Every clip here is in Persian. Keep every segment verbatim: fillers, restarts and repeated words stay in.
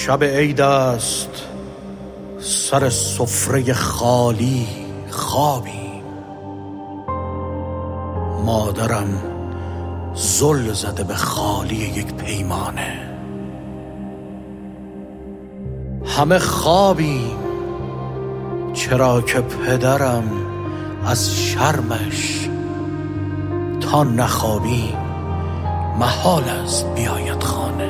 شب عید است، سر سفره خالی خوابیم. مادرم زل زده به خالی یک پیمانه. همه خوابیم، چرا که پدرم از شرمش تا نخوابیم محال است بیاید خانه.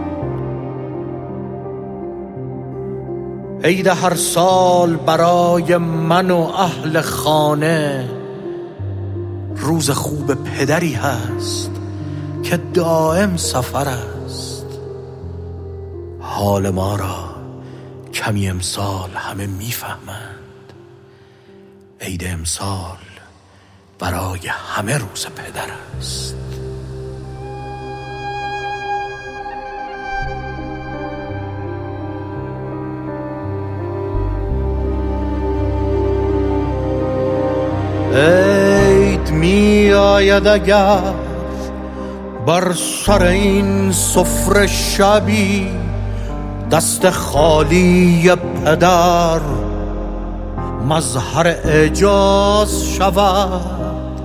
عید هر سال برای من و اهل خانه روز خوب پدری هست که دائم سفر است. حال ما را کمی امسال همه میفهمند. عید امسال برای همه روز پدر است. عید می آید اگر بر سر این سفره شبی دست خالی پدر مظهر اعجاز شود.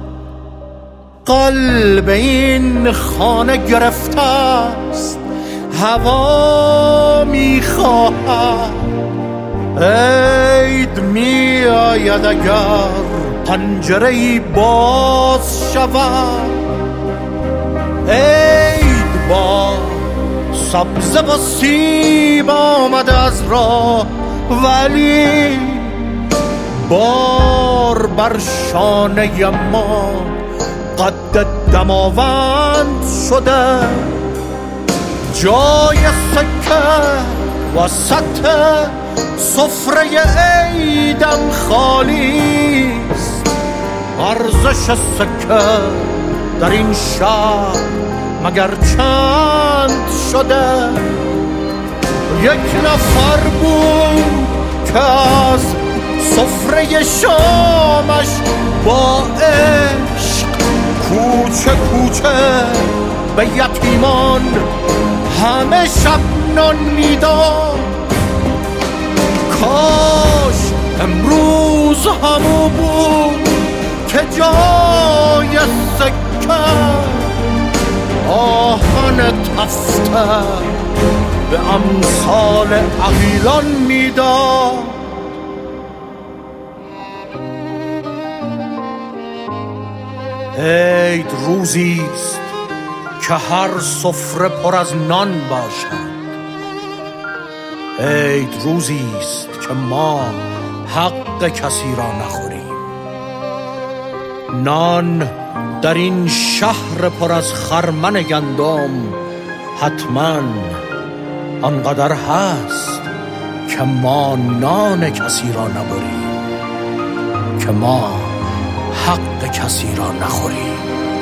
قلب این خانه گرفته است، هوا می خواهد. عید می آید اگر پنجره‌ای باز شود. عید با سبزه و سیب آمده از راه، ولی بار بر شانه ما قد دماوند شده. جای سکه وسط سفره عیدم خالی است. ارزش سکه در این شهر مگر چند شده؟ یک نفر بود که از سفره شامش با عشق کوچه کوچه به یتیمان همه شب نان میداد. کاش امروز همو بود که جای سکه آهن تفته به امثال عقیلان میداد. عید روزیست که هر سفره پر از نان باشد. عید روزیست که ما حق کسی را نخوریم. نان در این شهر پر از خرمن گندم حتما آنقدر هست که ما نان کسی را نبریم، که ما حق کسی را نخوریم.